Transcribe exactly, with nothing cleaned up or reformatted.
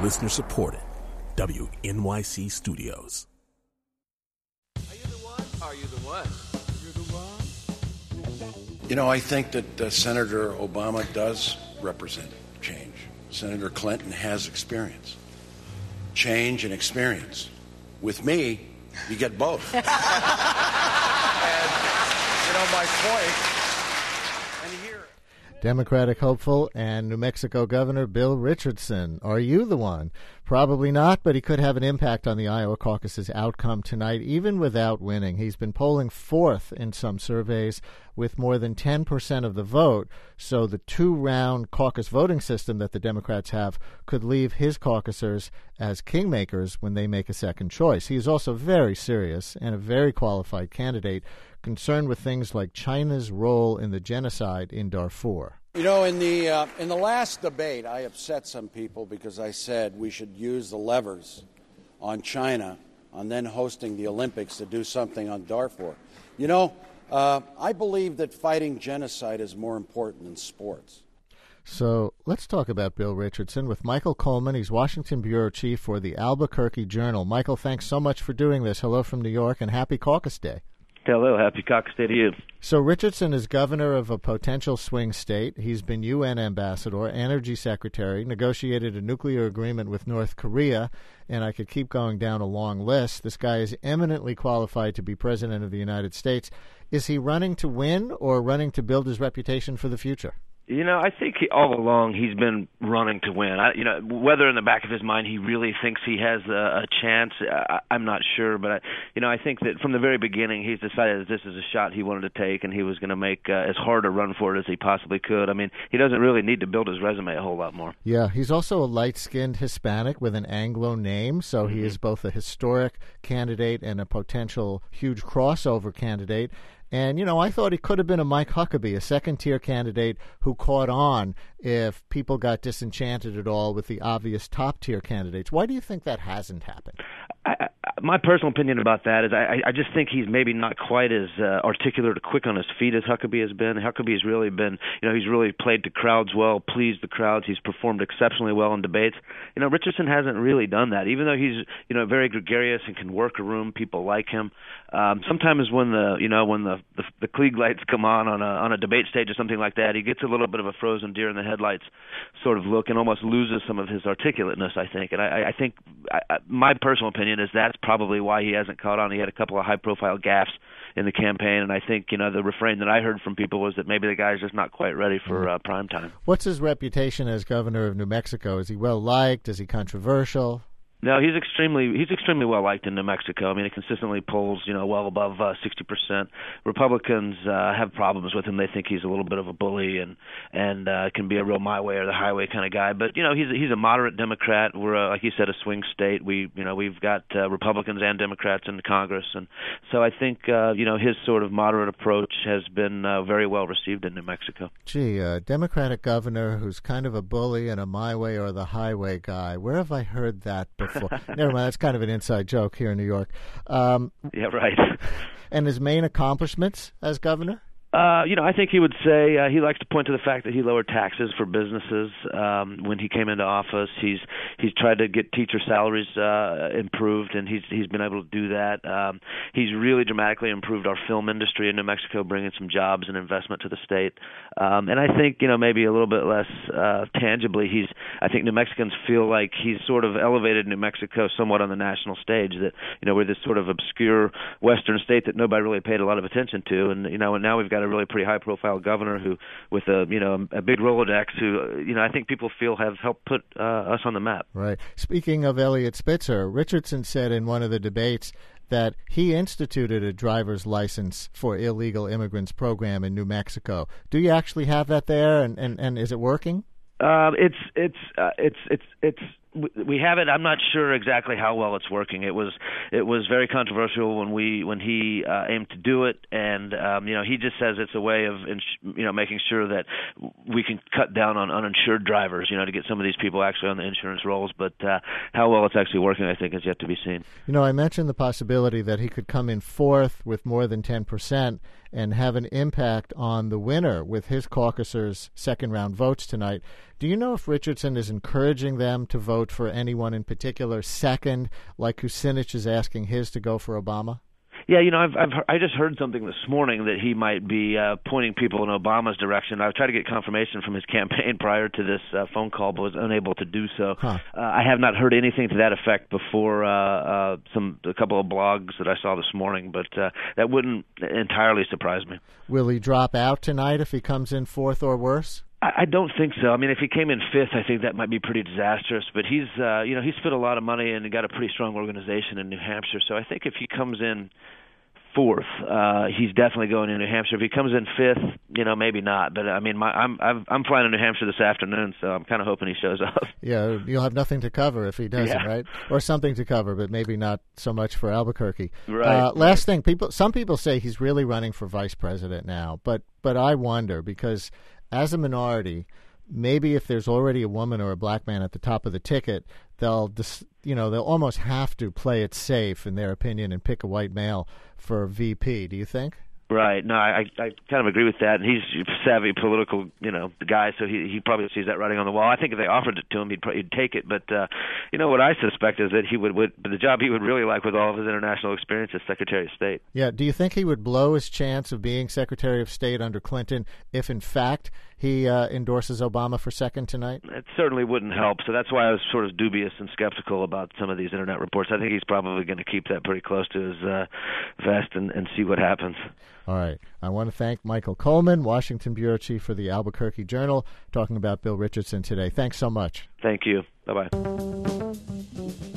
Listener supported. W N Y C Studios. Are you the one? Are you the one? You're the one? You know, I think that uh, Senator Obama does represent change. Senator Clinton has experience. Change and experience. With me, you get both. And, you know, my point... Democratic hopeful and New Mexico Governor Bill Richardson. Are you the one? Probably not, but he could have an impact on the Iowa caucus's outcome tonight, even without winning. He's been polling fourth in some surveys with more than ten percent of the vote, so the two-round caucus voting system that the Democrats have could leave his caucusers as kingmakers when they make a second choice. He is also very serious and a very qualified candidate, concerned with things like China's role in the genocide in Darfur. You know, in the uh, in the last debate, I upset some people because I said we should use the levers on China on then hosting the Olympics to do something on Darfur. You know, uh, I believe that fighting genocide is more important than sports. So let's talk about Bill Richardson with Michael Coleman. He's Washington bureau chief for the Albuquerque Journal. Michael, thanks so much for doing this. Hello from New York, and happy Caucus Day. Hello, happy Caucus Day to you. So Richardson is governor of a potential swing state. He's been U N ambassador, energy secretary, negotiated a nuclear agreement with North Korea, and I could keep going down a long list. This guy is eminently qualified to be president of the United States. Is he running to win or running to build his reputation for the future? You know, I think he, all along he's been running to win. I, you know, whether in the back of his mind he really thinks he has a, a chance, I, I'm not sure. But I, you know, I think that from the very beginning he's decided that this is a shot he wanted to take, and he was going to make uh, as hard a run for it as he possibly could. I mean, he doesn't really need to build his resume a whole lot more. Yeah, he's also a light-skinned Hispanic with an Anglo name, so mm-hmm. he is both a historic candidate and a potential huge crossover candidate. And, you know, I thought he could have been a Mike Huckabee, a second-tier candidate who caught on if people got disenchanted at all with the obvious top-tier candidates. Why do you think that hasn't happened? I, I, my personal opinion about that is I, I just think he's maybe not quite as uh, articulate or quick on his feet as Huckabee has been. Huckabee's really been, you know, he's really played to crowds well, pleased the crowds. He's performed exceptionally well in debates. You know, Richardson hasn't really done that. Even though he's, you know, very gregarious and can work a room, people like him. Um, sometimes when the, you know, when the, the the Klieg lights come on on a on a debate stage or something like that, he gets a little bit of a frozen deer in the headlights sort of look and almost loses some of his articulateness, I think. And I, I think I, my personal opinion is that's probably why he hasn't caught on. He had a couple of high-profile gaffes in the campaign, and I think, you know, the refrain that I heard from people was that maybe the guy's just not quite ready for uh, prime time. What's his reputation as governor of New Mexico? Is he well-liked? Is he controversial? No, he's extremely he's extremely well liked in New Mexico. I mean, it consistently polls, you know, well above uh, sixty percent. Republicans uh, have problems with him. They think he's a little bit of a bully and and uh, can be a real my way or the highway kind of guy. But you know, he's he's a moderate Democrat. We're uh, like you said, a swing state. We you know we've got uh, Republicans and Democrats in Congress, and so I think uh, you know his sort of moderate approach has been uh, very well received in New Mexico. Gee, a Democratic governor who's kind of a bully and a my way or the highway guy. Where have I heard that before? Never mind, that's kind of an inside joke here in New York. Um, yeah, right. And his main accomplishments as governor? Uh, you know, I think he would say uh, he likes to point to the fact that he lowered taxes for businesses um, when he came into office. He's he's tried to get teacher salaries uh, improved, and he's he's been able to do that. Um, he's really dramatically improved our film industry in New Mexico, bringing some jobs and investment to the state. Um, and I think, you know, maybe a little bit less uh, tangibly, he's I think New Mexicans feel like he's sort of elevated New Mexico somewhat on the national stage. That you know we're this sort of obscure western state that nobody really paid a lot of attention to, and you know, and now we've got a really pretty high-profile governor who, with a you know a big Rolodex, who you know I think people feel have helped put uh, us on the map. Right. Speaking of Eliot Spitzer, Richardson said in one of the debates that he instituted a driver's license for illegal immigrants program in New Mexico. Do you actually have that there, and, and, and is it working? Uh, it's it's uh, it's it's it's. We have it. I'm not sure exactly how well it's working. It was it was very controversial when we when he uh, aimed to do it, and um, you know he just says it's a way of ins- you know making sure that we can cut down on uninsured drivers, you know, to get some of these people actually on the insurance rolls. But uh, how well it's actually working, I think, is yet to be seen. You know, I mentioned the possibility that he could come in fourth with more than ten percent. and have an impact on the winner with his caucusers' second-round votes tonight. Do you know if Richardson is encouraging them to vote for anyone in particular second, like Kucinich is asking his to go for Obama? Yeah, you know, I've, I've I just heard something this morning that he might be uh, pointing people in Obama's direction. I've tried to get confirmation from his campaign prior to this uh, phone call, but was unable to do so. Huh. Uh, I have not heard anything to that effect before uh, uh, some a couple of blogs that I saw this morning, but uh, that wouldn't entirely surprise me. Will he drop out tonight if he comes in fourth or worse? I don't think so. I mean, if he came in fifth, I think that might be pretty disastrous. But he's, uh, you know, he's spent a lot of money and got a pretty strong organization in New Hampshire. So I think if he comes in fourth, uh, he's definitely going in New Hampshire. If he comes in fifth, you know, maybe not. But I mean, my, I'm I'm I'm flying to New Hampshire this afternoon, so I'm kind of hoping he shows up. Yeah, you'll have nothing to cover if he doesn't, yeah. right? Or something to cover, but maybe not so much for Albuquerque. Right. Uh, last thing, people, some people say he's really running for vice president now, but but I wonder because as a minority, maybe if there's already a woman or a black man at the top of the ticket, they'll dis, you know they'll almost have to play it safe in their opinion and pick a white male for V P. Do you think? Right. No, I I kind of agree with that. And he's a savvy political, you know, guy, so he he probably sees that writing on the wall. I think if they offered it to him, he'd he'd take it. But uh, you know what I suspect is that he would, would the job he would really like with all of his international experience as Secretary of State. Yeah. Do you think he would blow his chance of being Secretary of State under Clinton if, in fact, he uh, endorses Obama for second tonight? It certainly wouldn't help. So that's why I was sort of dubious and skeptical about some of these internet reports. I think he's probably going to keep that pretty close to his uh, vest and, and see what happens. All right. I want to thank Michael Coleman, Washington Bureau Chief for the Albuquerque Journal, talking about Bill Richardson today. Thanks so much. Thank you. Bye-bye.